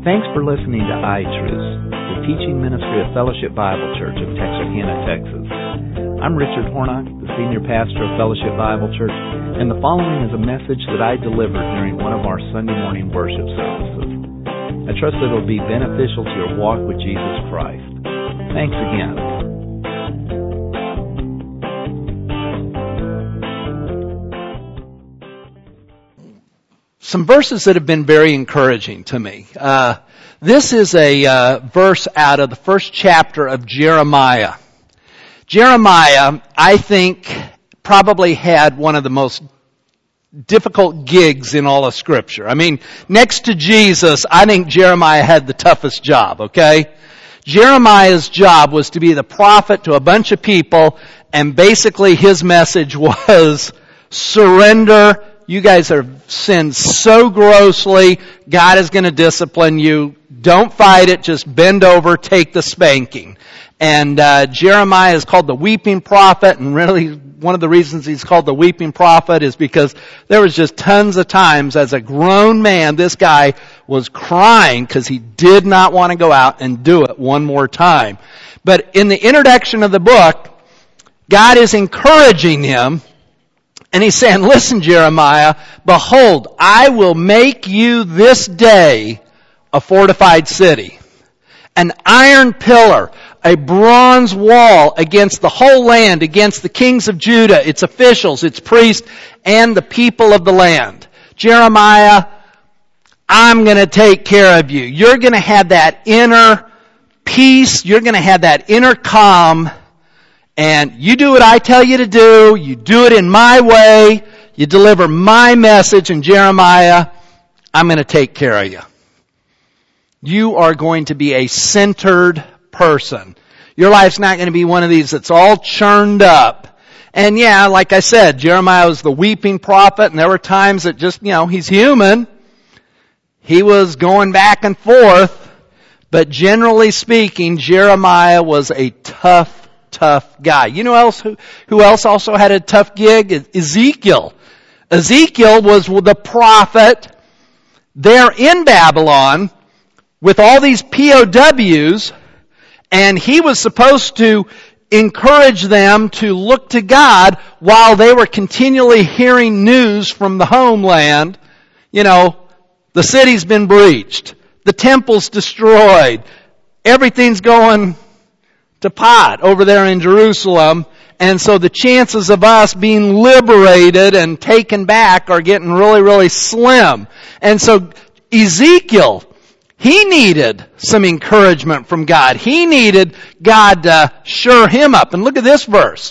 Thanks for listening to iTruth, the teaching ministry of Fellowship Bible Church of Texarkana, Texas. I'm Richard Hornock, the senior pastor of Fellowship Bible Church, and the following is a message that I delivered during one of our Sunday morning worship services. I trust that it will be beneficial to your walk with Jesus Christ. Thanks again. Some verses that have been very encouraging to me. This is a verse out of the first chapter of Jeremiah. Jeremiah, I think, probably had one of the most difficult gigs in all of Scripture. I mean, next to Jesus, I think Jeremiah had the toughest job, okay? Jeremiah's job was to be the prophet to a bunch of people, and basically his message was, surrender. You guys have sinned so grossly, God is going to discipline you. Don't fight it, just bend over, take the spanking. And Jeremiah is called the weeping prophet, and really one of the reasons he's called the weeping prophet is because there was just tons of times as a grown man, this guy was crying because he did not want to go out and do it one more time. But in the introduction of the book, God is encouraging him. And he's saying, listen, Jeremiah, behold, I will make you this day a fortified city, an iron pillar, a bronze wall against the whole land, against the kings of Judah, its officials, its priests, and the people of the land. Jeremiah, I'm going to take care of you. You're going to have that inner peace. You're going to have that inner calm. And you do what I tell you to do. You do it in my way. You deliver my message. And Jeremiah, I'm going to take care of you. You are going to be a centered person. Your life's not going to be one of these that's all churned up. And yeah, like I said, Jeremiah was the weeping prophet. And there were times that just, he's human. He was going back and forth. But generally speaking, Jeremiah was a tough guy. You know who else also had a tough gig? Ezekiel. Ezekiel was the prophet there in Babylon with all these POWs, and he was supposed to encourage them to look to God while they were continually hearing news from the homeland. The city's been breached. The temple's destroyed. Everything's going to pot over there in Jerusalem. And so the chances of us being liberated and taken back are getting really, really slim. And so Ezekiel, he needed some encouragement from God. He needed God to shore him up. And look at this verse.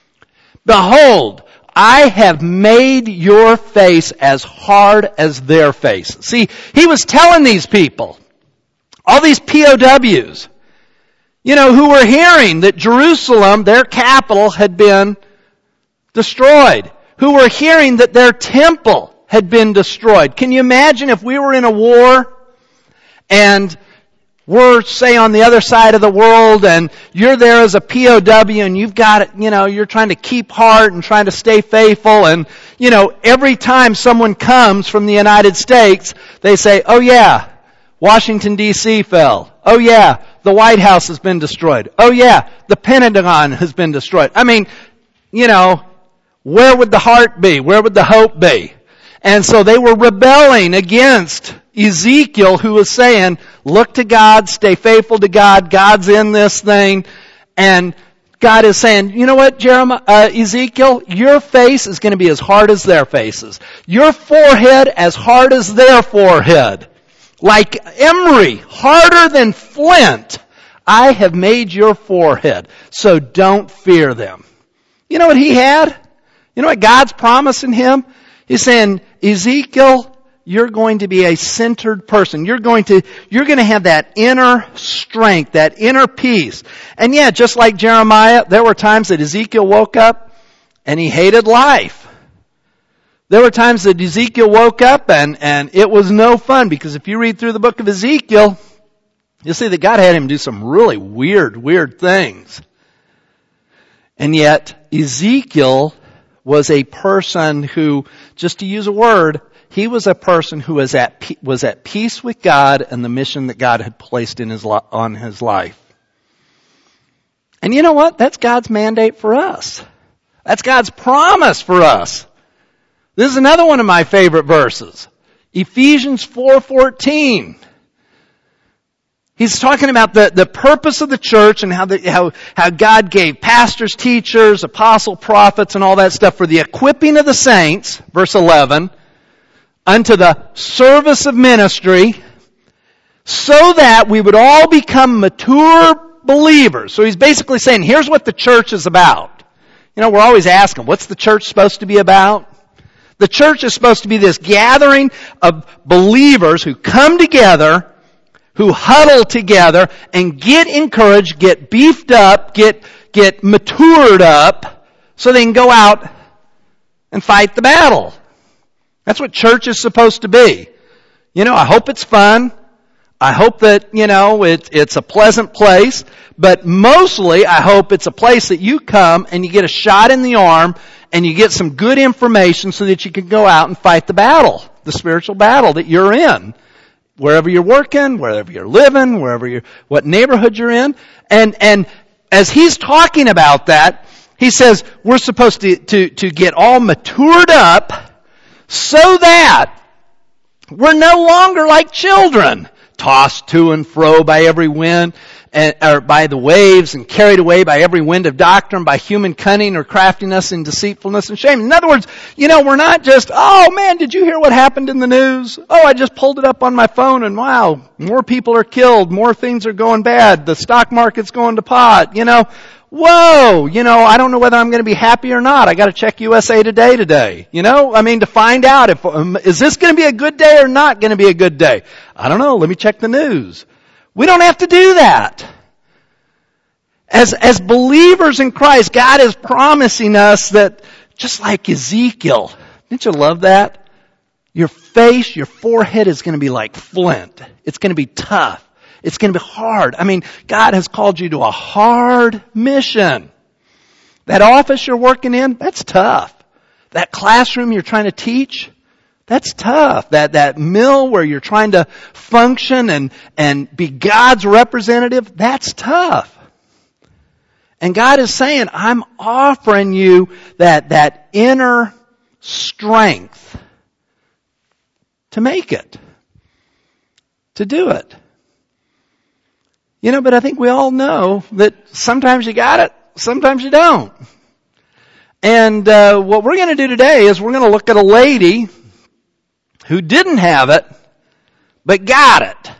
Behold, I have made your face as hard as their face. See, he was telling these people, all these POWs, who were hearing that Jerusalem, their capital, had been destroyed. Who were hearing that their temple had been destroyed. Can you imagine if we were in a war and we're, say, on the other side of the world and you're there as a POW and you've got it, you're trying to keep heart and trying to stay faithful and, every time someone comes from the United States, they say, oh yeah, Washington, D.C. fell. Oh yeah, the White House has been destroyed. Oh yeah, the Pentagon has been destroyed. I mean, where would the heart be? Where would the hope be? And so they were rebelling against Ezekiel, who was saying, look to God, stay faithful to God, God's in this thing. And God is saying, you know what, Ezekiel, your face is going to be as hard as their faces. Your forehead as hard as their forehead. Like emery, harder than flint, I have made your forehead, so don't fear them. You know what he had? You know what God's promising him? He's saying, Ezekiel, you're going to be a centered person. You're going to have that inner strength, that inner peace. And yeah, just like Jeremiah, there were times that Ezekiel woke up and he hated life. There were times that Ezekiel woke up and it was no fun, because if you read through the book of Ezekiel, you'll see that God had him do some really weird things. And yet, Ezekiel was a person who, just to use a word, He was a person who was at peace with God and the mission that God had placed on his life. And you know what? That's God's mandate for us. That's God's promise for us. This is another one of my favorite verses. Ephesians 4:14. He's talking about the purpose of the church and how God gave pastors, teachers, apostles, prophets, and all that stuff for the equipping of the saints, verse 11, unto the service of ministry, so that we would all become mature believers. So he's basically saying, here's what the church is about. You know, we're always asking, what's the church supposed to be about? The church is supposed to be this gathering of believers who come together, who huddle together and get encouraged, get beefed up, get matured up, so they can go out and fight the battle. That's what church is supposed to be. You know, I hope it's fun. I hope that, you know, it's a pleasant place. But mostly, I hope it's a place that you come and you get a shot in the arm and you get some good information so that you can go out and fight the battle, the spiritual battle that you're in. Wherever you're working, wherever you're living, what neighborhood you're in. And as he's talking about that, he says we're supposed to get all matured up so that we're no longer like children, tossed to and fro by every wind, or by the waves, and carried away by every wind of doctrine, by human cunning or craftiness and deceitfulness and shame. In other words, you know, we're not just, oh man, did you hear what happened in the news? Oh, I just pulled it up on my phone and wow, more people are killed, more things are going bad, the stock market's going to pot, you know. Whoa, you know, I don't know whether I'm going to be happy or not. I got to check USA today. You know, I mean, to find out is this going to be a good day or not going to be a good day? I don't know. Let me check the news. We don't have to do that. As believers in Christ, God is promising us that, just like Ezekiel, didn't you love that? Your face, your forehead is going to be like flint. It's going to be tough. It's going to be hard. I mean, God has called you to a hard mission. That office you're working in, that's tough. That classroom you're trying to teach, that's tough. That mill where you're trying to function and be God's representative, that's tough. And God is saying, I'm offering you that inner strength to make it, to do it. You know, but I think we all know that sometimes you got it, sometimes you don't. And what we're going to do today is we're going to look at a lady who didn't have it, but got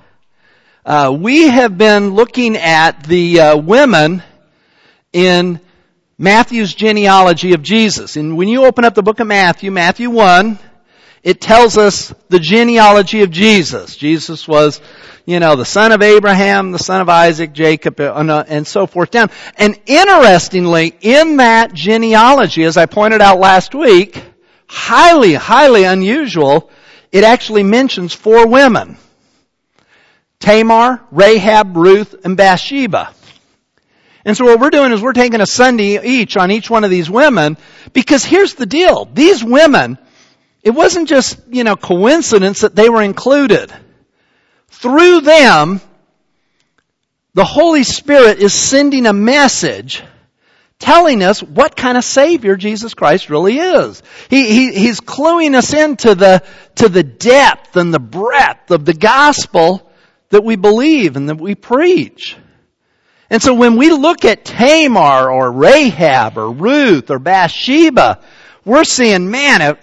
it. We have been looking at the women in Matthew's genealogy of Jesus. And when you open up the book of Matthew, Matthew 1, it tells us the genealogy of Jesus. Jesus was, you know, the son of Abraham, the son of Isaac, Jacob, and so forth down. And interestingly, in that genealogy, as I pointed out last week, highly, highly unusual, it actually mentions 4 women. Tamar, Rahab, Ruth, and Bathsheba. And so what we're doing is we're taking a Sunday each on each one of these women, because here's the deal. These women, it wasn't just, you know, coincidence that they were included. Through them, the Holy Spirit is sending a message telling us what kind of Savior Jesus Christ really is. He's cluing us into the depth and the breadth of the gospel that we believe and that we preach. And so when we look at Tamar or Rahab or Ruth or Bathsheba, we're seeing, man,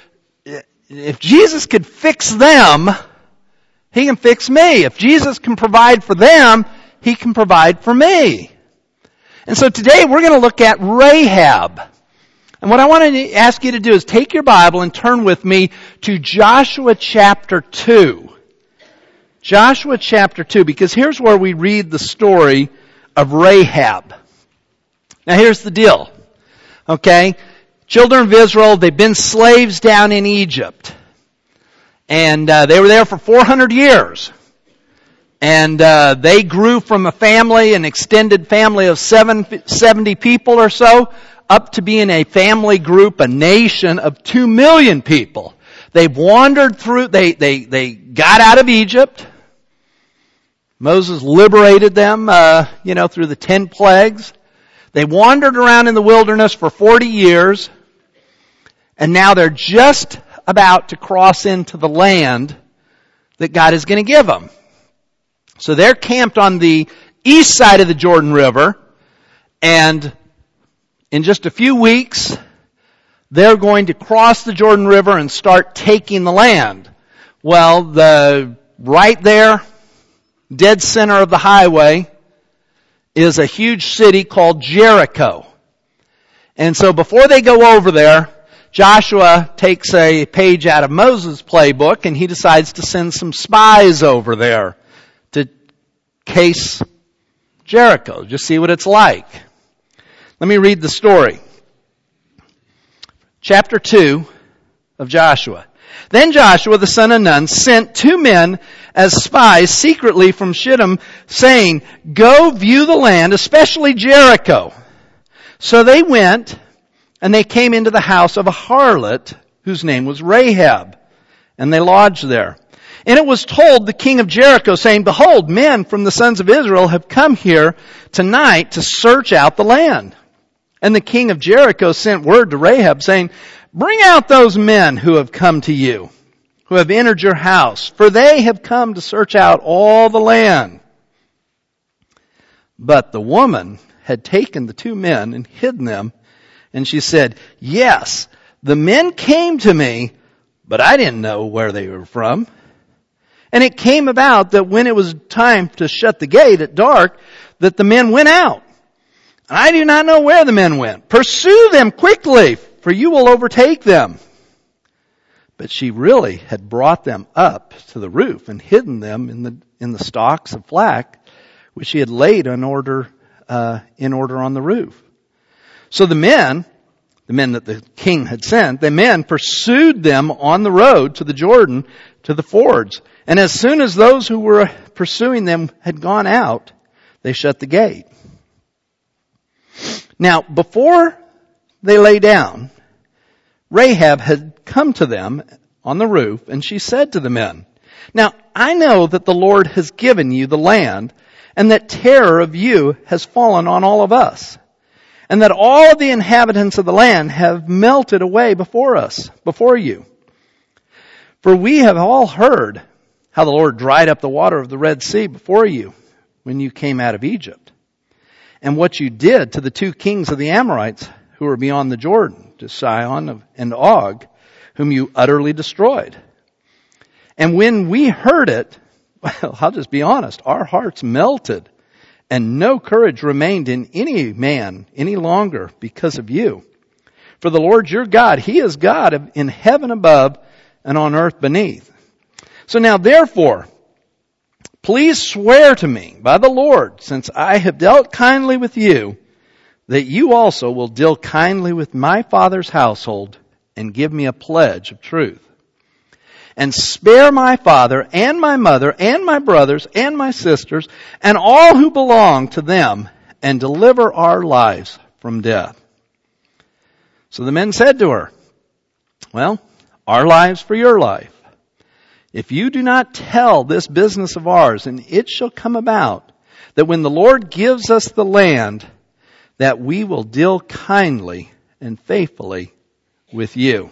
if Jesus could fix them, He can fix me. If Jesus can provide for them, He can provide for me. And so today we're going to look at Rahab. And what I want to ask you to do is take your Bible and turn with me to Joshua chapter 2. Joshua chapter 2, because here's where we read the story of Rahab. Now here's the deal. Okay? Children of Israel, they've been slaves down in Egypt. And they were there for 400 years. And they grew from a family, an extended family of 70 people or so, up to being a family group, a nation of 2 million people. They've wandered through, they got out of Egypt. Moses liberated them, through the 10 plagues. They wandered around in the wilderness for 40 years. And now they're just about to cross into the land that God is going to give them. So they're camped on the east side of the Jordan River. And in just a few weeks, they're going to cross the Jordan River and start taking the land. Well, right there, dead center of the highway, is a huge city called Jericho. And so before they go over there, Joshua takes a page out of Moses' playbook and he decides to send some spies over there to case Jericho, just see what it's like. Let me read the story. Chapter 2 of Joshua. Then Joshua the son of Nun sent 2 men as spies secretly from Shittim, saying, "Go view the land, especially Jericho." So they went, and they came into the house of a harlot whose name was Rahab, and they lodged there. And it was told the king of Jericho, saying, "Behold, men from the sons of Israel have come here tonight to search out the land." And the king of Jericho sent word to Rahab, saying, "Bring out those men who have come to you, who have entered your house, for they have come to search out all the land." But the woman had taken the 2 men and hidden them, and she said, "Yes, the men came to me, but I didn't know where they were from. And it came about that when it was time to shut the gate at dark, that the men went out. I do not know where the men went. Pursue them quickly, for you will overtake them." But she really had brought them up to the roof and hidden them in the stalks of flax, which she had laid in order on the roof. So the men that the king had sent, the men pursued them on the road to the Jordan, to the fords. And as soon as those who were pursuing them had gone out, they shut the gate. Now, before they lay down, Rahab had come to them on the roof, and she said to the men, "Now, I know that the Lord has given you the land, and that terror of you has fallen on all of us, and that all of the inhabitants of the land have melted away before you. For we have all heard how the Lord dried up the water of the Red Sea before you when you came out of Egypt, and what you did to the 2 kings of the Amorites who were beyond the Jordan, to Sihon and Og, whom you utterly destroyed. And when we heard it, well, I'll just be honest, our hearts melted, and no courage remained in any man any longer because of you. For the Lord your God, He is God in heaven above and on earth beneath. So now therefore, please swear to me by the Lord, since I have dealt kindly with you, that you also will deal kindly with my father's household and give me a pledge of truth. And spare my father and my mother and my brothers and my sisters and all who belong to them, and deliver our lives from death." So the men said to her, "Well, our lives for your life. If you do not tell this business of ours, and it shall come about that when the Lord gives us the land, that we will deal kindly and faithfully with you."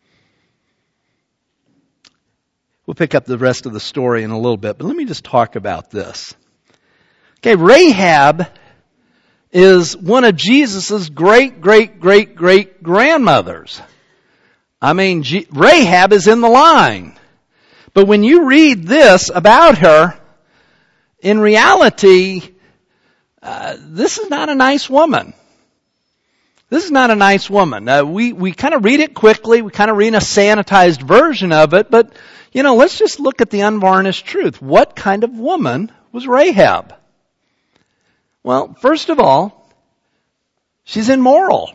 We'll pick up the rest of the story in a little bit, but let me just talk about this. Okay, Rahab is one of Jesus' great-great-great-great-grandmothers. I mean, Rahab is in the line. But when you read this about her, in reality, this is not a nice woman. This is not a nice woman. We kind of read it quickly. We kind of read a sanitized version of it. But, let's just look at the unvarnished truth. What kind of woman was Rahab? Well, first of all, she's immoral.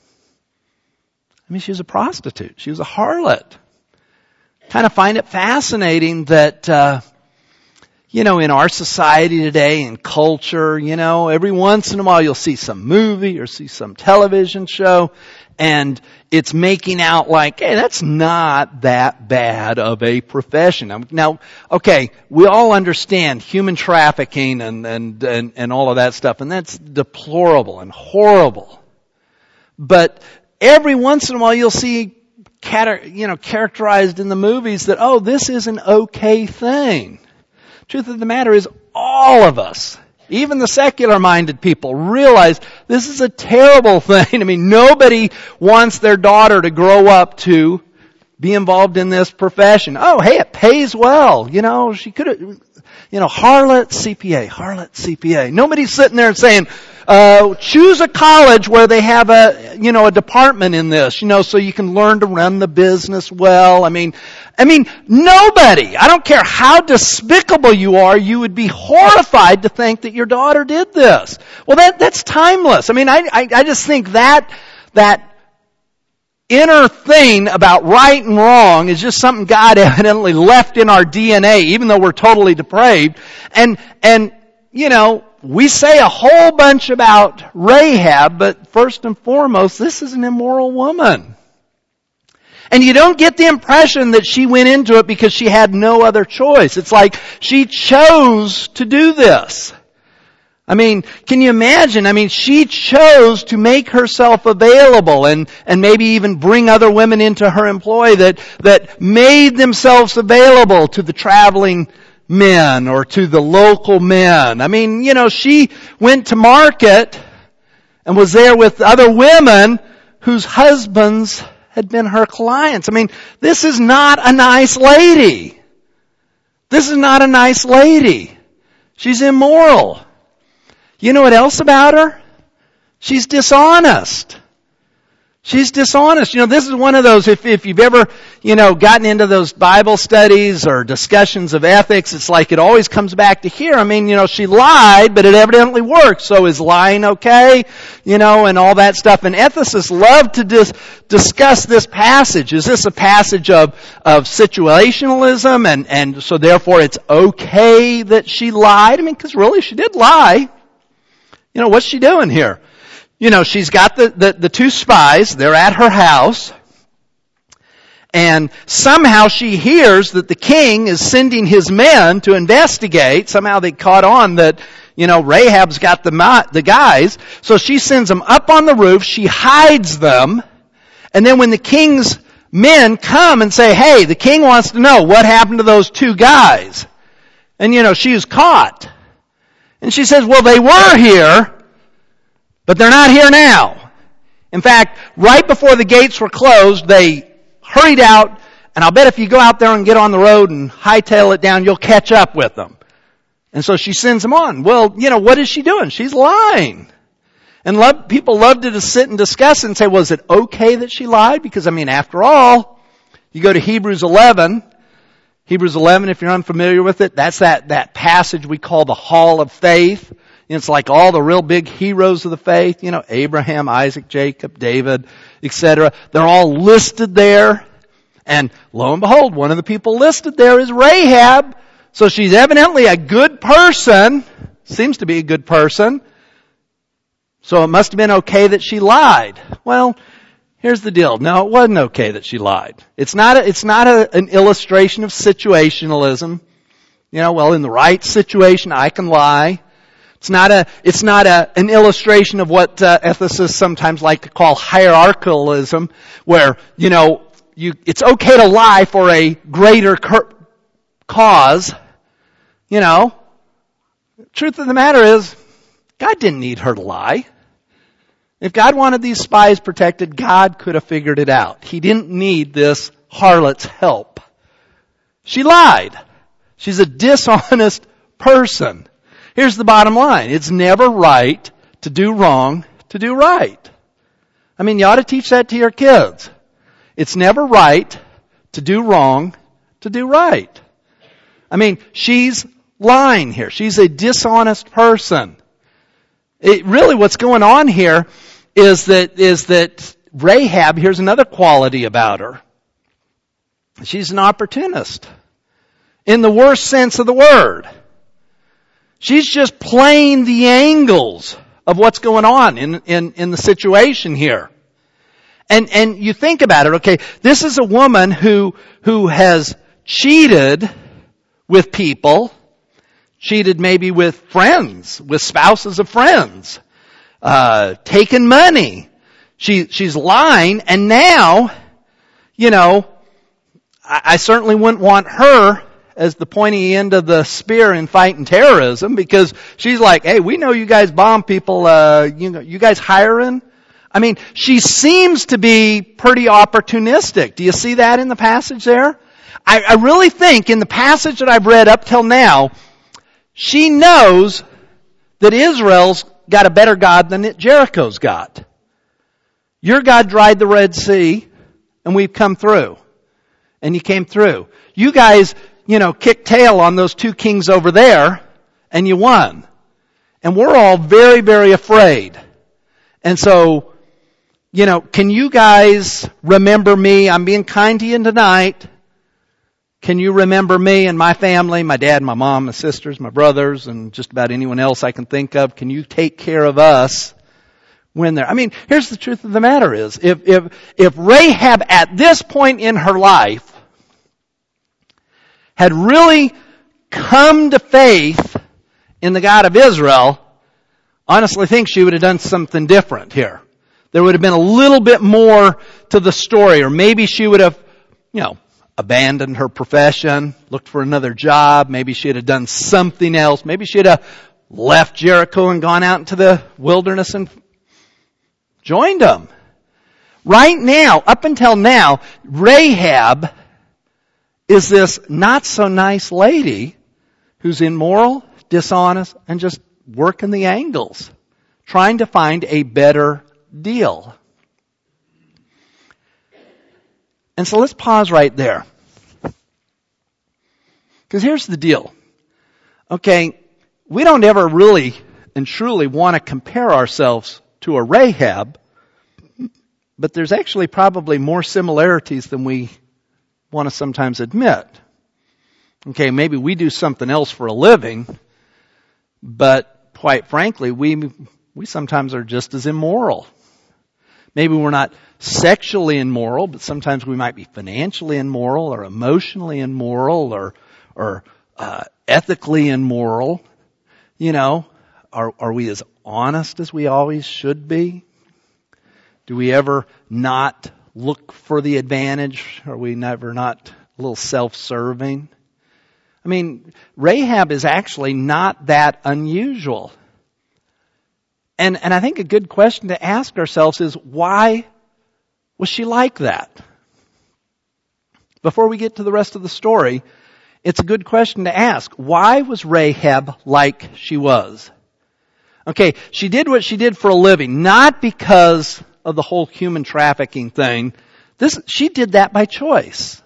I mean, she was a prostitute. She was a harlot. Kind of find it fascinating that, in our society today and culture, every once in a while you'll see some movie or see some television show and it's making out like, hey, that's not that bad of a profession. Now, okay, we all understand human trafficking and all of that stuff, and that's deplorable and horrible. But every once in a while you'll see characterized in the movies that, oh, this is an okay thing. Truth of the matter is, all of us, even the secular-minded people, realize this is a terrible thing. I mean, nobody wants their daughter to grow up to be involved in this profession. Oh, hey, it pays well. She could have, harlot CPA. Nobody's sitting there and saying, choose a college where they have a department in this, so you can learn to run the business well. I mean, nobody, I don't care how despicable you are, you would be horrified to think that your daughter did this. Well, that's timeless. I mean, I just think that inner thing about right and wrong is just something God evidently left in our DNA, even though we're totally depraved. And we say a whole bunch about Rahab, but first and foremost, this is an immoral woman. And you don't get the impression that she went into it because she had no other choice. It's like she chose to do this. I mean, can you imagine? I mean, she chose to make herself available and maybe even bring other women into her employ that made themselves available to the traveling men or to the local men. I mean, she went to market and was there with other women whose husbands had been her clients. I mean, this is not a nice lady. This is not a nice lady. She's immoral. You know what else about her? She's dishonest. She's dishonest. This is one of those, if you've ever, gotten into those Bible studies or discussions of ethics, it's like it always comes back to here. I mean, she lied, but it evidently worked. So is lying okay? And all that stuff. And ethicists love to discuss this passage. Is this a passage of situationalism? And so therefore it's okay that she lied? I mean, because really she did lie. What's she doing here? She's got the two spies. They're at her house. And somehow she hears that the king is sending his men to investigate. Somehow they caught on that, Rahab's got the guys. So she sends them up on the roof. She hides them. And then when the king's men come and say, hey, the king wants to know what happened to those two guys. And, she was caught. And she says, well, they were here, but they're not here now. In fact, right before the gates were closed, they hurried out, and I'll bet if you go out there and get on the road and hightail it down, you'll catch up with them. And so she sends them on. Well, what is she doing? She's lying. And people love to just sit and discuss and say, well, is it okay that she lied? Because, after all, you go to Hebrews 11. Hebrews 11, if you're unfamiliar with it, that's that passage we call the Hall of Faith. It's like all the real big heroes of the faith, Abraham, Isaac, Jacob, David, etc. They're all listed there. And lo and behold, one of the people listed there is Rahab. So she's evidently a good person. Seems to be a good person. So it must have been okay that she lied. Well, here's the deal. No, it wasn't okay that she lied. It's not an illustration of situationalism. In the right situation, I can lie. It's not an illustration of what ethicists sometimes like to call hierarchicalism, where, it's okay to lie for a greater cause. Truth of the matter is, God didn't need her to lie. If God wanted these spies protected, God could have figured it out. He didn't need this harlot's help. She lied. She's a dishonest person. Here's the bottom line. It's never right to do wrong to do right. You ought to teach that to your kids. It's never right to do wrong to do right. She's lying here. She's a dishonest person. Really what's going on here is that Rahab, here's another quality about her. She's an opportunist. In the worst sense of the word. She's just playing the angles of what's going on in the situation here. And you think about it, okay, this is a woman who has cheated with people, cheated maybe with friends, with spouses of friends, taken money. She's lying, and now, I certainly wouldn't want her as the pointy end of the spear in fighting terrorism, because she's like, hey, we know you guys bomb people, you guys hiring? I mean, she seems to be pretty opportunistic. Do you see that in the passage there? I really think in the passage that I've read up till now, she knows that Israel's got a better God than Jericho's got. Your God dried the Red Sea, and we've come through. And you came through. You guys, kicked tail on those two kings over there, and you won. And we're all very, very afraid. And so, can you guys remember me? I'm being kind to you tonight. Can you remember me and my family, my dad, my mom, my sisters, my brothers, and just about anyone else I can think of? Can you take care of us when they're... I mean, here's the truth of the matter is, if Rahab at this point in her life had really come to faith in the God of Israel, honestly think she would have done something different here. There would have been a little bit more to the story, or maybe she would have, abandoned her profession, looked for another job. Maybe she'd have done something else. Maybe she'd have left Jericho and gone out into the wilderness and joined them. Right now, up until now, Rahab is this not so nice lady who's immoral, dishonest, and just working the angles, trying to find a better deal. And so let's pause right there. Because here's the deal. Okay, we don't ever really and truly want to compare ourselves to a Rahab, but there's actually probably more similarities than we want to sometimes admit. Okay, maybe we do something else for a living, but quite frankly, we sometimes are just as immoral. Maybe we're not sexually immoral, but sometimes we might be financially immoral or emotionally immoral or ethically immoral. Are we as honest as we always should be? Do we ever not look for the advantage? Are we never not a little self-serving? I mean, Rahab is actually not that unusual. And I think a good question to ask ourselves is, why was she like that? Before we get to the rest of the story, it's a good question to ask. Why was Rahab like she was? Okay, she did what she did for a living, not because of the whole human trafficking thing. She did that by choice.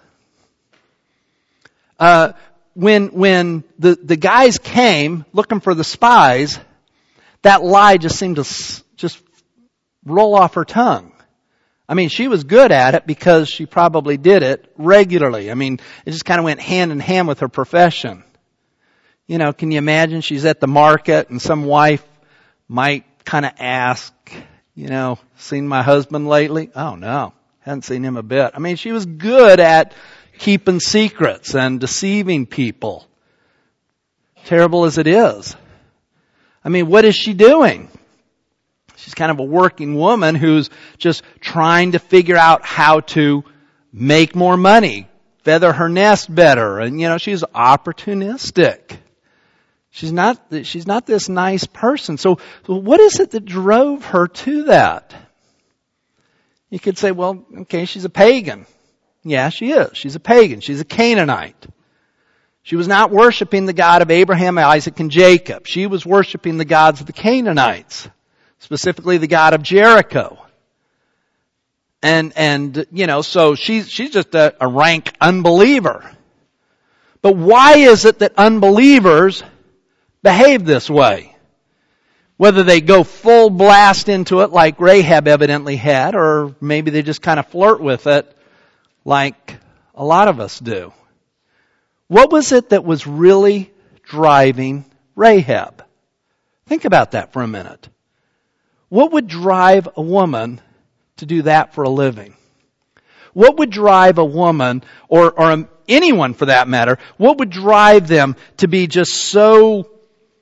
When the guys came looking for the spies, that lie just seemed to just roll off her tongue. I mean, she was good at it because she probably did it regularly. I mean, it just kind of went hand in hand with her profession. Can you imagine she's at the market and some wife might kind of ask, seen my husband lately? Oh no, hadn't seen him a bit. I mean, she was good at keeping secrets and deceiving people. Terrible as it is. I mean, what is she doing? She's kind of a working woman who's just trying to figure out how to make more money, feather her nest better, and she's opportunistic. She's not this nice person. So what is it that drove her to that? You could say, well, okay, she's a pagan. Yeah, she is. She's a pagan. She's a Canaanite. She was not worshiping the God of Abraham, Isaac, and Jacob. She was worshiping the gods of the Canaanites, specifically the God of Jericho. And so she's just a rank unbeliever. But why is it that unbelievers behave this way? Whether they go full blast into it like Rahab evidently had, or maybe they just kind of flirt with it like a lot of us do. What was it that was really driving Rahab. Think about that for a minute. What would drive a woman to do that for a living? What would drive a woman, or anyone for that matter, what would drive them to be just so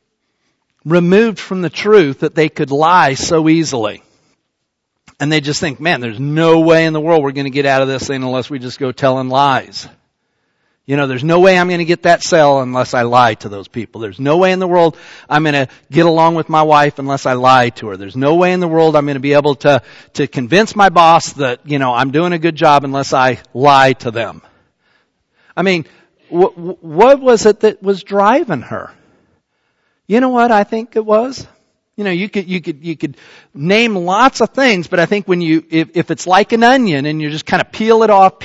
removed from the truth that they could lie so easily? And they just think, man, there's no way in the world we're going to get out of this thing unless we just go telling lies. There's no way I'm going to get that sale unless I lie to those people. There's no way in the world I'm going to get along with my wife unless I lie to her. There's no way in the world I'm going to be able to convince my boss that, I'm doing a good job unless I lie to them. I mean, what was it that was driving her? You know what I think it was? You could name lots of things, but I think if it's like an onion and you just kind of peel it off,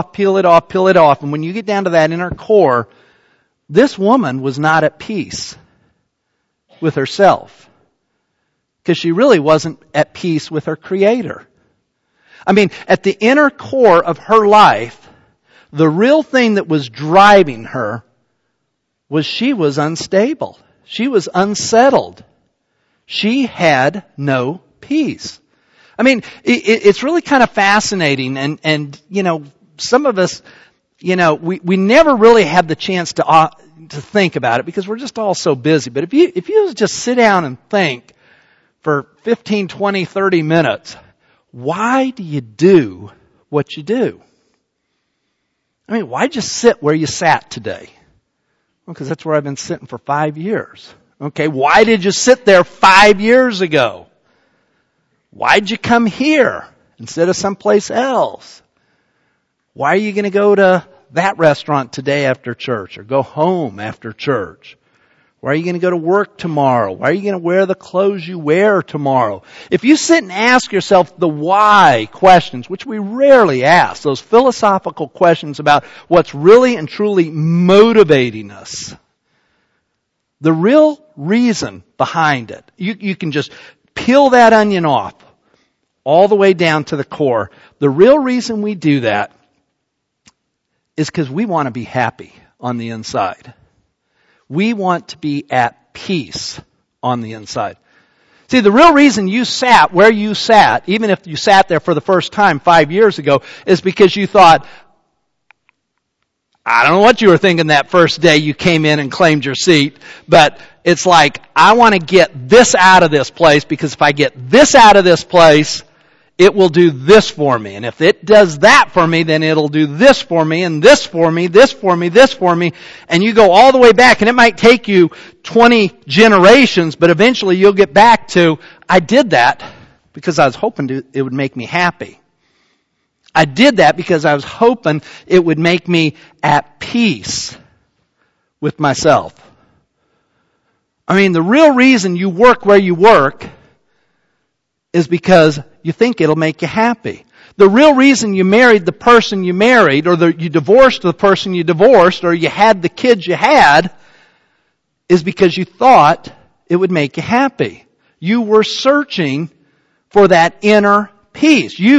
and when you get down to that inner core, this woman was not at peace with herself. Because she really wasn't at peace with her Creator. I mean, at the inner core of her life, the real thing that was driving her was she was unstable. She was unsettled. She had no peace. I mean, it's really kind of fascinating, and some of us, we never really have the chance to think about it because we're just all so busy. But if you just sit down and think for 15, 20, 30 minutes, why do you do what you do? I mean, why just sit where you sat today? Well, because that's where I've been sitting for 5 years. Okay, why did you sit there 5 years ago? Why'd you come here instead of someplace else? Why are you going to go to that restaurant today after church or go home after church? Why are you going to go to work tomorrow? Why are you going to wear the clothes you wear tomorrow? If you sit and ask yourself the why questions, which we rarely ask, those philosophical questions about what's really and truly motivating us, the real reason behind it, you can just peel that onion off all the way down to the core. The real reason we do that is because we want to be happy on the inside. We want to be at peace on the inside. See, the real reason you sat where you sat, even if you sat there for the first time 5 years ago, is because you thought, I don't know what you were thinking that first day you came in and claimed your seat, but it's like, I want to get this out of this place because if I get this out of this place, it will do this for me. And if it does that for me, then it'll do this for me and this for me, this for me, this for me. And you go all the way back, and it might take you 20 generations, but eventually you'll get back to, I did that because I was hoping it would make me happy. I did that because I was hoping it would make me at peace with myself. I mean, the real reason you work where you work is because you think it'll make you happy. The real reason you married the person you married, or you divorced the person you divorced, or you had the kids you had, is because you thought it would make you happy. You were searching for that inner peace. If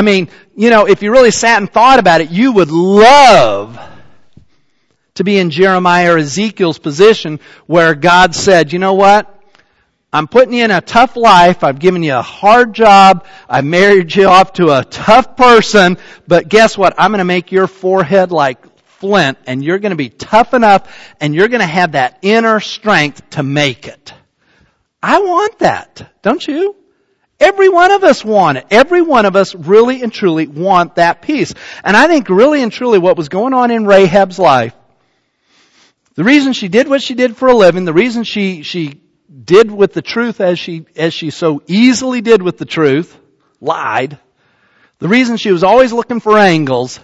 you really sat and thought about it, you would love to be in Jeremiah or Ezekiel's position where God said, you know what? I'm putting you in a tough life. I've given you a hard job. I married you off to a tough person. But guess what? I'm going to make your forehead like flint, and you're going to be tough enough, and you're going to have that inner strength to make it. I want that. Don't you? Every one of us want it. Every one of us really and truly want that peace. And I think really and truly what was going on in Rahab's life, the reason she did what she did for a living, the reason she did with the truth as she so easily did with the truth, lied, the reason she was always looking for angles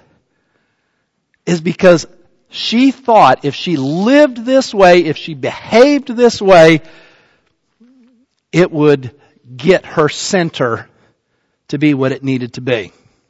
is because she thought if she lived this way, if she behaved this way, it would get her center to be what it needed to be.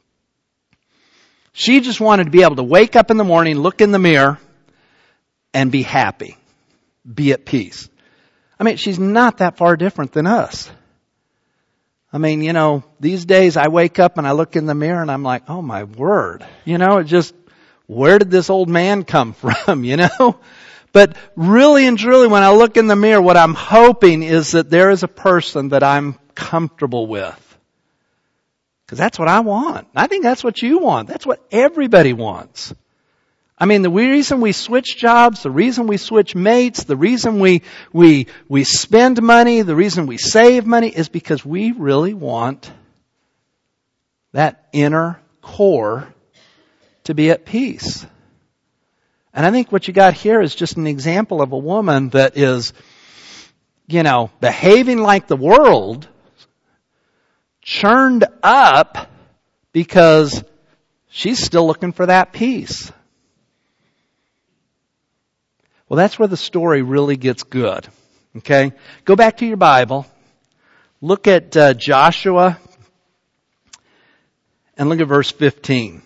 She just wanted to be able to wake up in the morning, look in the mirror, and be happy. Be at peace. I mean, she's not that far different than us. I mean, these days I wake up and I look in the mirror and I'm like, oh my word. Where did this old man come from, But But really and truly, when I look in the mirror, what I'm hoping is that there is a person that I'm comfortable with. Because that's what I want. I think that's what you want. That's what everybody wants. I mean, the reason we switch jobs, the reason we switch mates, the reason we spend money, the reason we save money is because we really want that inner core to be at peace. And I think what you got here is just an example of a woman that is, behaving like the world, churned up because she's still looking for that peace. Well, that's where the story really gets good. Okay? Go back to your Bible. Look at Joshua and look at verse 15.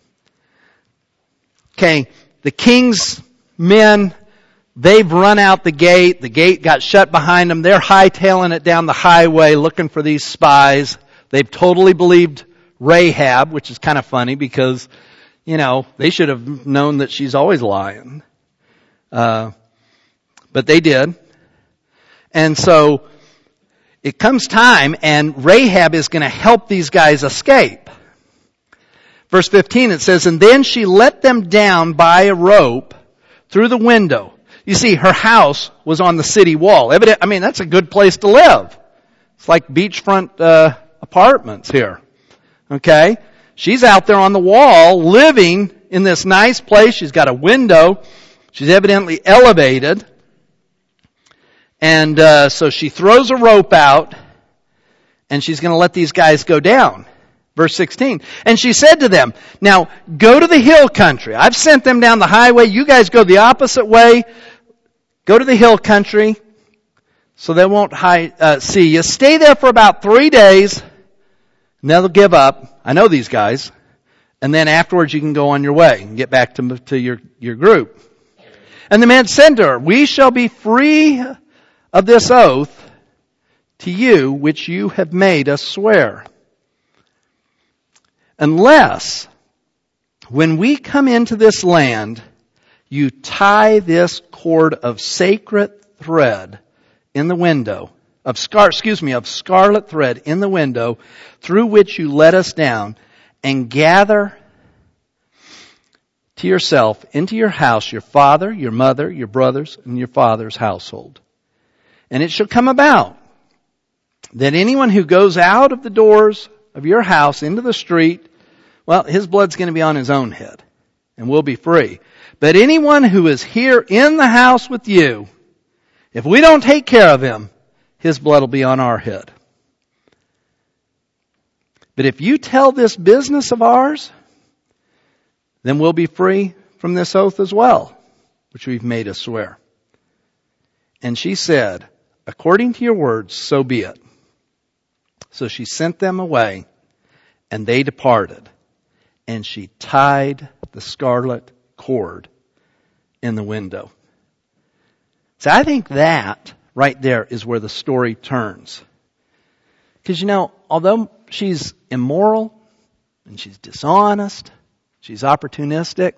Okay, the king's men, they've run out the gate. The gate got shut behind them. They're hightailing it down the highway looking for these spies. They've totally believed Rahab, which is kind of funny because, they should have known that she's always lying. But they did. And so it comes time and Rahab is going to help these guys escape. Verse 15 it says, and then she let them down by a rope through the window. You see, her house was on the city wall. That's a good place to live. It's like beachfront apartments here. Okay? She's out there on the wall living in this nice place. She's got a window. She's evidently elevated. And so she throws a rope out and she's going to let these guys go down. Verse 16. And she said to them, now go to the hill country. I've sent them down the highway. You guys go the opposite way. Go to the hill country so they won't see you. Stay there for about 3 days and they'll give up. I know these guys. And then afterwards you can go on your way and get back to your group. And the man said to her, we shall be free of this oath to you which you have made us swear. Unless, when we come into this land, you tie this cord of sacred thread in the window, of scarlet thread in the window, through which you let us down, and gather to yourself into your house your father, your mother, your brothers, and your father's household. And it shall come about that anyone who goes out of the doors of your house into the street, well, his blood's going to be on his own head, and we'll be free. But anyone who is here in the house with you, if we don't take care of him, his blood will be on our head. But if you tell this business of ours, then we'll be free from this oath as well, which we've made us swear. And she said, according to your words, so be it. So she sent them away, and they departed. And she tied the scarlet cord in the window. So I think that right there is where the story turns. Because although she's immoral and she's dishonest, she's opportunistic,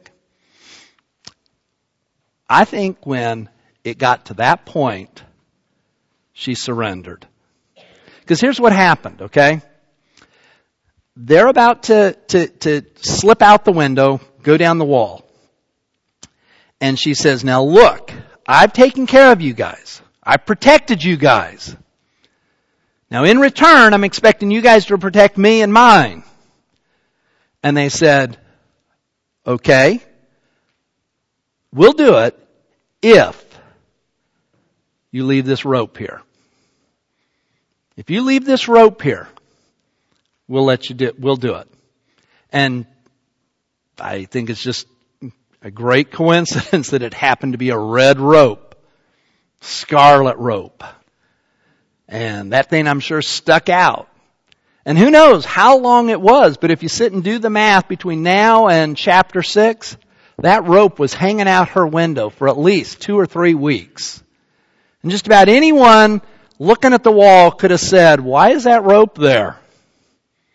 I think when it got to that point, she surrendered. Because here's what happened, okay? They're about to slip out the window, go down the wall. And she says, now look, I've taken care of you guys. I've protected you guys. Now in return, I'm expecting you guys to protect me and mine. And they said, okay, we'll do it if you leave this rope here. If you leave this rope here, we'll do it. And I think it's just a great coincidence that it happened to be a red rope, scarlet rope. And that thing, I'm sure, stuck out. And who knows how long it was, but if you sit and do the math between now and chapter 6, that rope was hanging out her window for at least 2 or 3 weeks. And just about anyone looking at the wall could have said, why is that rope there?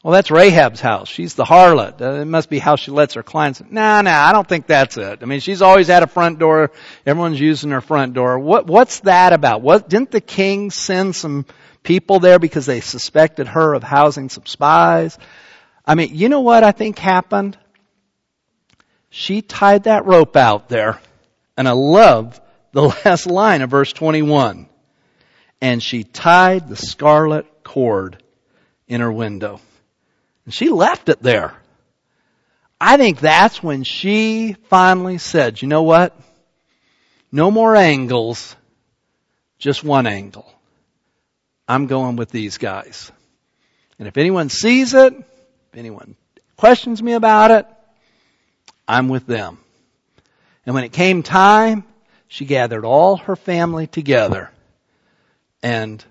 Well, that's Rahab's house. She's the harlot. It must be how she lets her clients. Nah, I don't think that's it. I mean, she's always had a front door. Everyone's using her front door. What's that about? Didn't the king send some people there because they suspected her of housing some spies? I mean, you know what I think happened? She tied that rope out there. And I love the last line of verse 21. And she tied the scarlet cord in her window. And she left it there. I think that's when she finally said, you know what? No more angles, just one angle. I'm going with these guys. And if anyone sees it, if anyone questions me about it, I'm with them. And when it came time, she gathered all her family together. And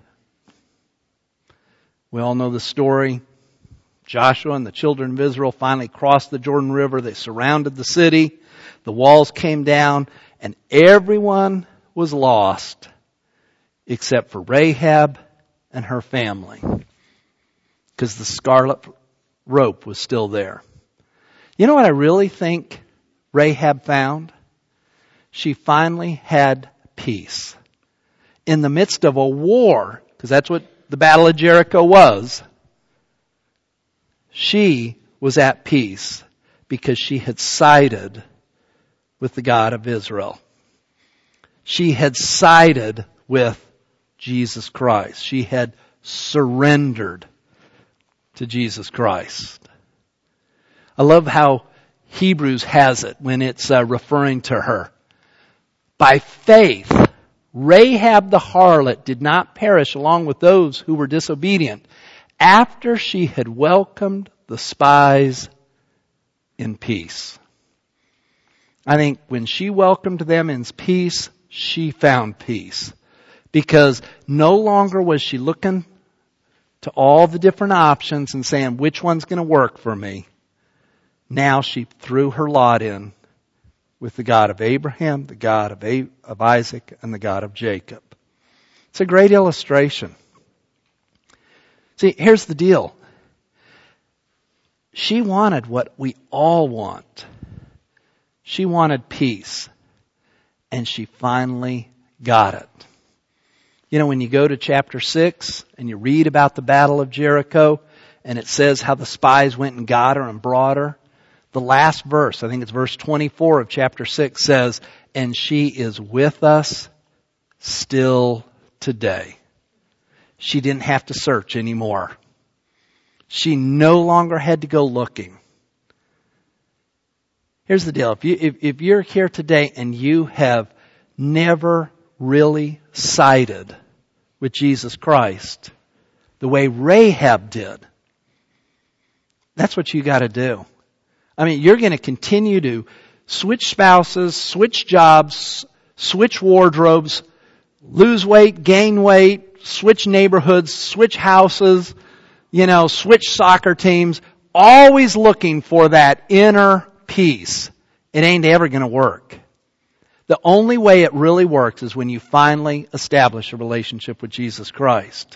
we all know the story. Joshua and the children of Israel finally crossed the Jordan River. They surrounded the city. The walls came down, and everyone was lost except for Rahab and her family, because the scarlet rope was still there. You know what I really think Rahab found? She finally had peace. In the midst of a war, because that's what the Battle of Jericho was, she was at peace because she had sided with the God of Israel. She had sided with Jesus Christ. She had surrendered to Jesus Christ. I love how Hebrews has it when it's referring to her. By faith, Rahab the harlot did not perish along with those who were disobedient, after she had welcomed the spies in peace. I think when she welcomed them in peace, she found peace. Because no longer was she looking to all the different options and saying, which one's going to work for me? Now she threw her lot in with the God of Abraham, the God of Isaac, and the God of Jacob. It's a great illustration. See, here's the deal. She wanted what we all want. She wanted peace. And she finally got it. You know, when you go to chapter 6 and you read about the Battle of Jericho, and it says how the spies went and got her and brought her, the last verse, I think it's verse 24 of chapter 6, says, and she is with us still today. She didn't have to search anymore. She no longer had to go looking. Here's the deal. If you're here today and you have never really sided with Jesus Christ the way Rahab did, that's what you got to do. I mean, you're going to continue to switch spouses, switch jobs, switch wardrobes, lose weight, gain weight, switch neighborhoods, switch houses, switch soccer teams, always looking for that inner peace. It ain't ever going to work. The only way it really works is when you finally establish a relationship with Jesus Christ.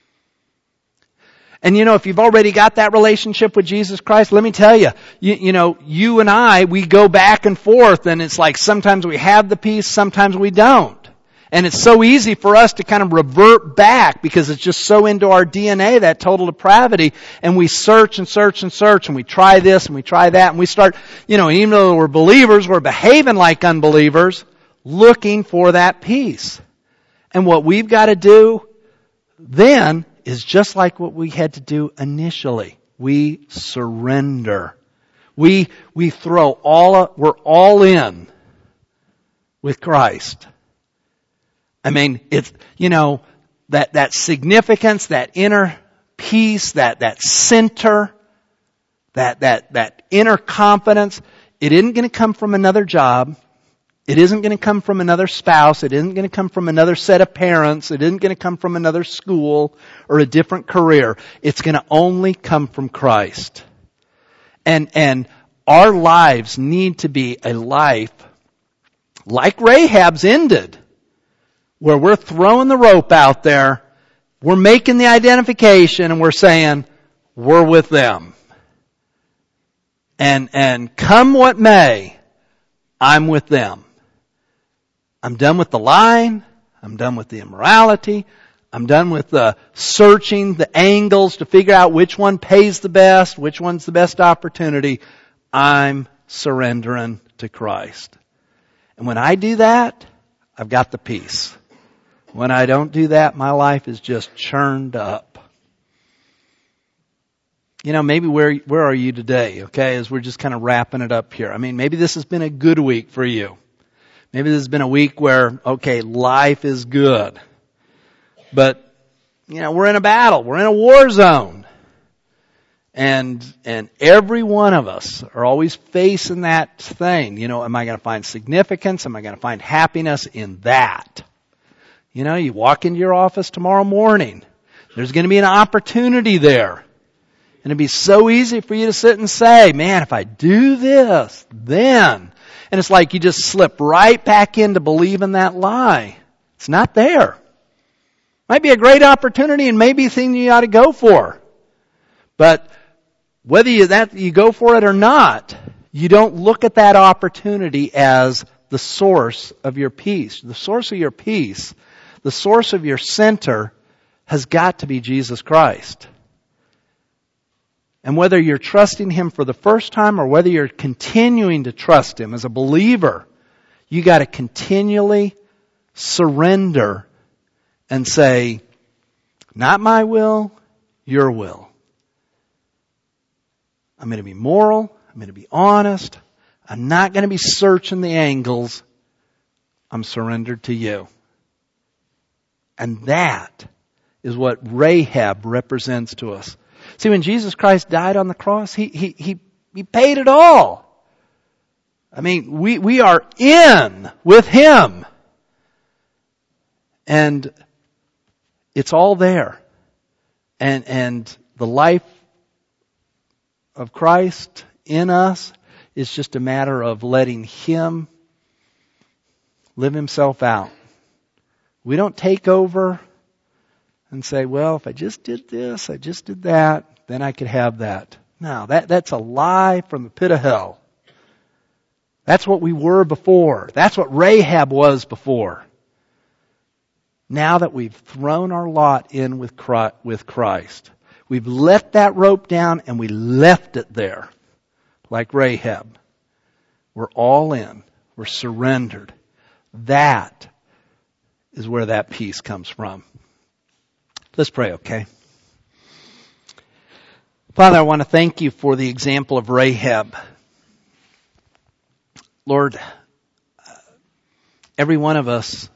And if you've already got that relationship with Jesus Christ, let me tell you, you and I, we go back and forth, and it's like sometimes we have the peace, sometimes we don't. And it's so easy for us to kind of revert back because it's just so into our DNA, that total depravity. And we search and search and search, and we try this and we try that, and we start, even though we're believers, we're behaving like unbelievers, looking for that peace. And what we've got to do then is just like what we had to do initially. We surrender. We throw we're all in with Christ. I mean, it's, that significance, that inner peace, that center, that inner confidence, it isn't going to come from another job. It isn't going to come from another spouse. It isn't going to come from another set of parents. It isn't going to come from another school or a different career. It's going to only come from Christ. And our lives need to be a life like Rahab's ended, where we're throwing the rope out there, we're making the identification, and we're saying, we're with them. And come what may, I'm with them. I'm done with the lying. I'm done with the immorality. I'm done with the searching the angles to figure out which one pays the best, which one's the best opportunity. I'm surrendering to Christ. And when I do that, I've got the peace. When I don't do that, my life is just churned up. You know, maybe where are you today, okay, as we're just kind of wrapping it up here. I mean, maybe this has been a good week for you. Maybe this has been a week where, okay, life is good. But, you know, we're in a battle. We're in a war zone. And every one of us are always facing that thing. You know, am I going to find significance? Am I going to find happiness in that? You know, you walk into your office tomorrow morning. There's going to be an opportunity there. And it'd be so easy for you to sit and say, man, if I do this, then. And it's like you just slip right back into believing that lie. It's not there. Might be a great opportunity and maybe a thing you ought to go for. But whether you go for it or not, you don't look at that opportunity as the source of your peace. The source of your peace, the source of your center has got to be Jesus Christ. And whether you're trusting Him for the first time or whether you're continuing to trust Him as a believer, you got to continually surrender and say, not my will, your will. I'm going to be moral. I'm going to be honest. I'm not going to be searching the angles. I'm surrendered to you. And that is what Rahab represents to us. See, when Jesus Christ died on the cross, He paid it all. I mean, we are in with Him. And it's all there. And the life of Christ in us is just a matter of letting Him live Himself out. We don't take over and say, well, if I just did this, I just did that, then I could have that. No, that's a lie from the pit of hell. That's what we were before. That's what Rahab was before. Now that we've thrown our lot in with Christ, we've let that rope down and we left it there, like Rahab. We're all in. We're surrendered. That is where that peace comes from. Let's pray, okay? Father, I want to thank You for the example of Rahab. Lord, every one of us,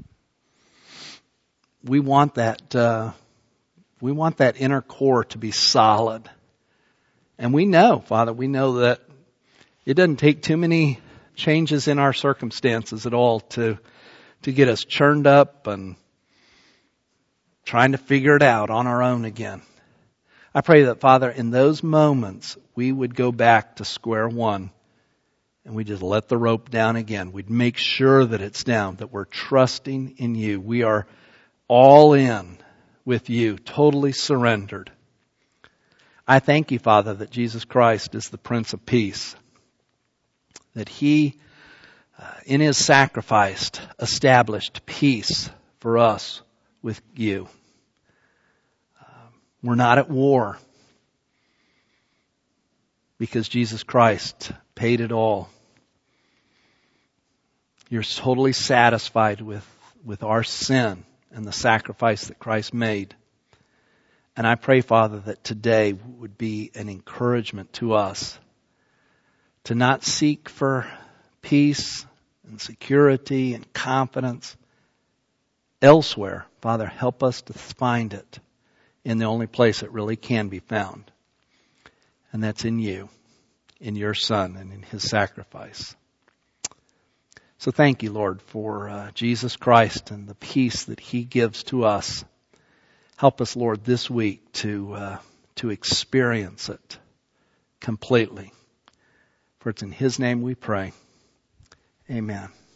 we want that inner core to be solid. And we know, Father, we know that it doesn't take too many changes in our circumstances at all to get us churned up and trying to figure it out on our own again. I pray that, Father, in those moments, we would go back to square one and we just let the rope down again. We'd make sure that it's down, that we're trusting in You. We are all in with You, totally surrendered. I thank You, Father, that Jesus Christ is the Prince of Peace, that He, in His sacrifice, established peace for us with You. We're not at war because Jesus Christ paid it all. You're totally satisfied with our sin and the sacrifice that Christ made. And I pray, Father, that today would be an encouragement to us to not seek for peace and security and confidence elsewhere. Father, help us to find it in the only place it really can be found. And that's in You, in Your Son, and in His sacrifice. So thank You, Lord, for Jesus Christ and the peace that He gives to us. Help us, Lord, this week to experience it completely. For it's in His name we pray. Amen.